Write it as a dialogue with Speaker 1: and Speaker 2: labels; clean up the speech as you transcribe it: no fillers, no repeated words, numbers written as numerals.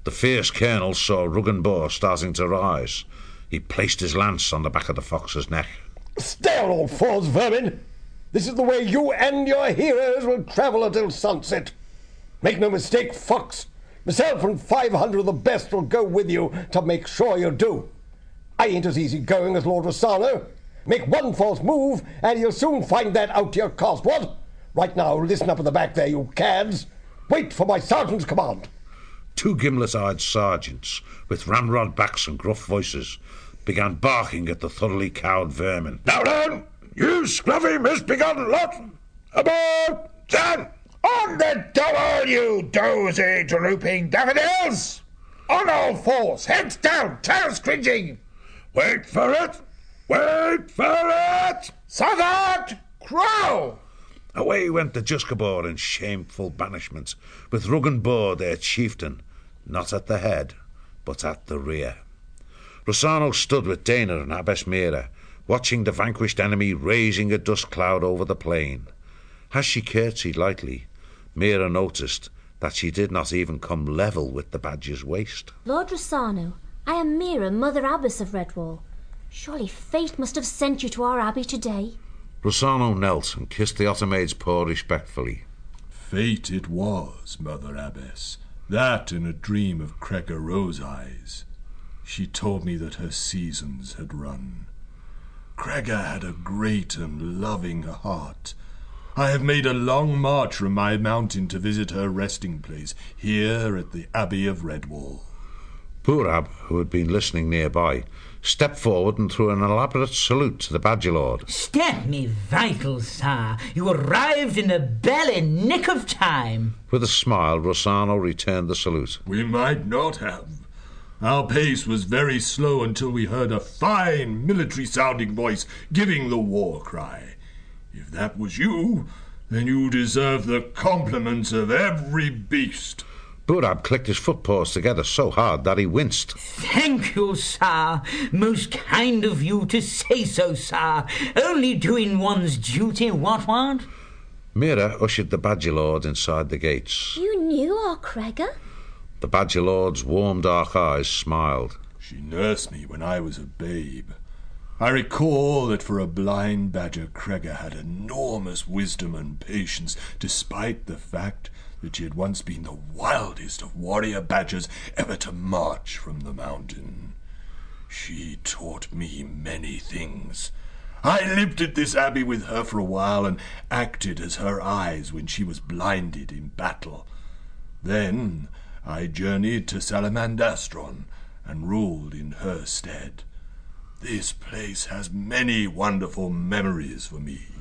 Speaker 1: The fierce colonel saw Ruggan Boar starting to rise. He placed his lance on the back of the fox's neck.
Speaker 2: Stay on all fours, vermin! This is the way you and your heroes will travel until sunset. Make no mistake, fox. Myself and 500 of the best will go with you to make sure you do. I ain't as easy-going as Lord Rossano. Make one false move, and you'll soon find that out to your cost, what? Right now, listen up in the back there, you cads. Wait for my sergeant's command.
Speaker 1: 2 gimlet-eyed sergeants, with ramrod backs and gruff voices, began barking at the thoroughly cowed vermin.
Speaker 3: Now then, you scruffy misbegotten lot! About 10! On the double, you dozy drooping daffodils! On all fours, heads down, tails cringing! Wait for it! Wait for it! Southard, crow!
Speaker 1: Away went the Juscabor in shameful banishment, with Ruggan Boar their chieftain, not at the head, but at the rear. Rossano stood with Dana and Abbess Mira, watching the vanquished enemy raising a dust cloud over the plain. As she curtsied lightly, Mira noticed that she did not even come level with the badger's waist.
Speaker 4: Lord Rossano, I am Mira, Mother Abbess of Redwall. Surely fate must have sent you to our abbey today.
Speaker 1: Rossano knelt and kissed the otter maid's paw respectfully.
Speaker 5: Fate it was, Mother Abbess, that in a dream of Cregga Rose-Eyes. She told me that her seasons had run. Cregga had a great and loving heart. I have made a long march from my mountain to visit her resting place, here at the Abbey of Redwall.
Speaker 1: Boorab, who had been listening nearby, stepped forward and threw an elaborate salute to the Badger Lord.
Speaker 6: Stand me vital, sir. You arrived in the belly nick of time.
Speaker 1: With a smile, Rossano returned the salute.
Speaker 5: We might not have. Our pace was very slow until we heard a fine military-sounding voice giving the war cry. If that was you, then you deserve the compliments of every beast.
Speaker 1: Boorab clicked his footpaws together so hard that he winced.
Speaker 6: Thank you, sir. Most kind of you to say so, sir. Only doing one's duty, what?
Speaker 1: Mira ushered the Badger Lord inside the gates.
Speaker 4: You knew our Cregga?
Speaker 1: The Badger Lord's warm dark eyes smiled.
Speaker 5: She nursed me when I was a babe. I recall that for a blind badger, Cregga had enormous wisdom and patience, despite the fact that she had once been the wildest of warrior badgers ever to march from the mountain. She taught me many things. I lived at this abbey with her for a while and acted as her eyes when she was blinded in battle. Then I journeyed to Salamandastron and ruled in her stead. This place has many wonderful memories for me.